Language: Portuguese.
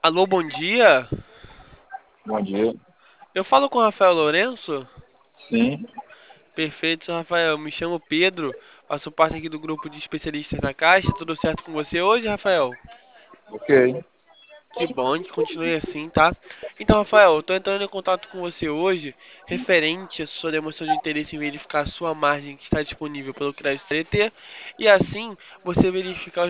Alô, bom dia. Bom dia. Eu falo com o Rafael Lourenço? Sim, Perfeito, senhor Rafael. Me chamo Pedro. Faço parte aqui do grupo de especialistas da Caixa. Tudo certo com você hoje, Rafael? ok. Que bom que continue assim, tá? Então, Rafael, eu tô entrando em contato com você hoje referente à sua demonstração de interesse em verificar a sua margem que está disponível pelo crédito CDT e assim você verificar